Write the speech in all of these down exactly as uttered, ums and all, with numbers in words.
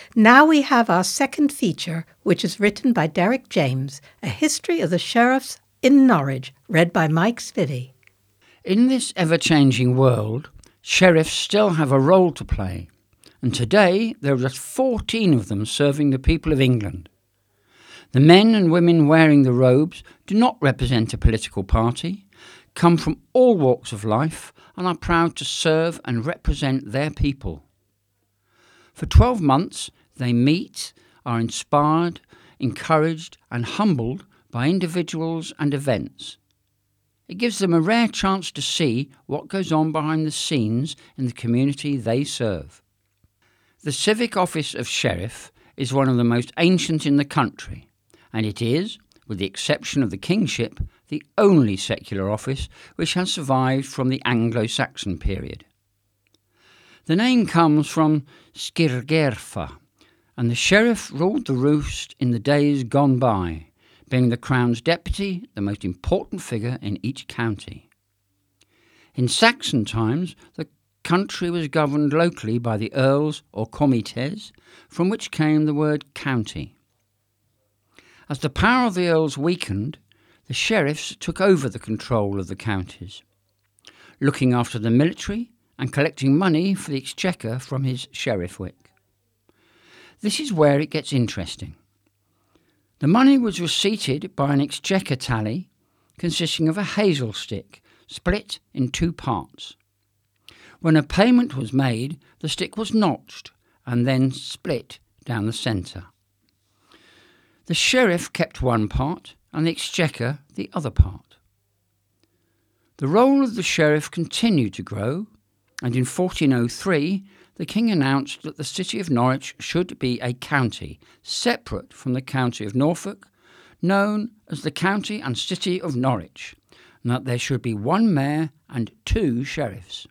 Now we have our second feature, which is written by Derek James, A History of the Sheriffs in Norwich, read by Mike Spivey. In this ever-changing world, sheriffs still have a role to play, and today there are just fourteen of them serving the people of England. The men and women wearing the robes do not represent a political party, come from all walks of life, and are proud to serve and represent their people. For twelve months, they meet, are inspired, encouraged and humbled by individuals and events. It gives them a rare chance to see what goes on behind the scenes in the community they serve. The civic office of sheriff is one of the most ancient in the country, and it is, with the exception of the kingship, the only secular office which has survived from the Anglo-Saxon period. The name comes from Skirgerfa, and the sheriff ruled the roost in the days gone by, being the Crown's deputy, the most important figure in each county. In Saxon times, the country was governed locally by the earls or comites, from which came the word county. As the power of the earls weakened, the sheriffs took over the control of the counties, looking after the military and collecting money for the exchequer from his sheriffwick. This is where it gets interesting. The money was receipted by an exchequer tally consisting of a hazel stick split in two parts. When a payment was made, the stick was notched and then split down the centre. The sheriff kept one part and the exchequer the other part. The role of the sheriff continued to grow, and in fourteen oh three the king announced that the city of Norwich should be a county, separate from the county of Norfolk, known as the County and City of Norwich, and that there should be one mayor and two sheriffs.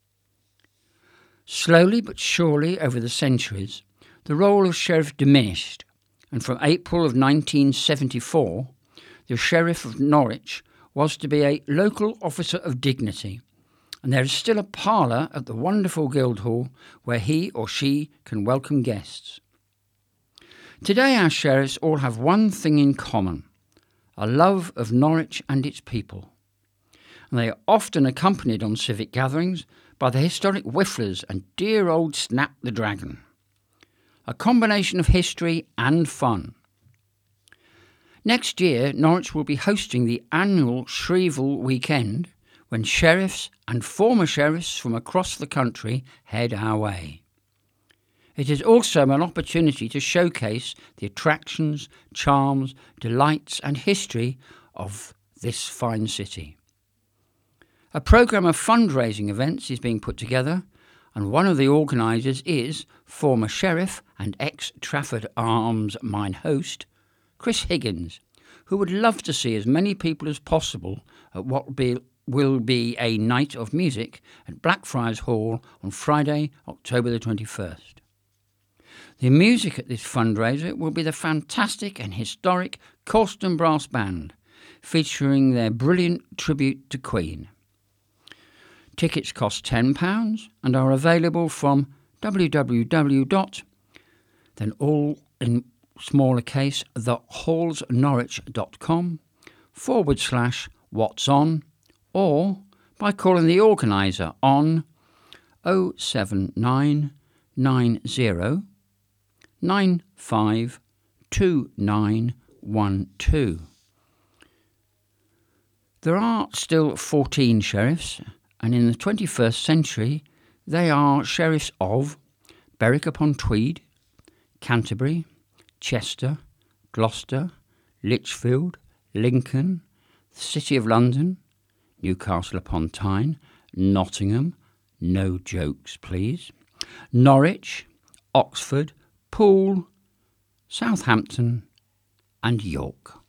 Slowly but surely over the centuries, the role of sheriff diminished, and from April of nineteen seventy-four, the Sheriff of Norwich was to be a local officer of dignity, and there is still a parlour at the wonderful Guildhall where he or she can welcome guests. Today our sheriffs all have one thing in common, a love of Norwich and its people, and they are often accompanied on civic gatherings by the historic Whifflers and dear old Snap the Dragon. A combination of history and fun. Next year, Norwich will be hosting the annual Shrieval Weekend, when sheriffs and former sheriffs from across the country head our way. It is also an opportunity to showcase the attractions, charms, delights and history of this fine city. A programme of fundraising events is being put together, and one of the organisers is former sheriff and ex-Trafford Arms mine host, Chris Higgins, who would love to see as many people as possible at what will be, will be a night of music at Blackfriars Hall on Friday, October the twenty-first. The music at this fundraiser will be the fantastic and historic Colston Brass Band, featuring their brilliant tribute to Queen. Tickets cost ten pounds and are available from www. then all in smaller case, thehallsnorwich.com forward slash what's on, or by calling the organiser on oh seven nine nine oh nine five two nine one two. There are still fourteen sheriffs, and in the twenty-first century they are sheriffs of Berwick-upon-Tweed, Canterbury, Chester, Gloucester, Lichfield, Lincoln, the City of London, Newcastle upon Tyne, Nottingham, no jokes please, Norwich, Oxford, Poole, Southampton and York.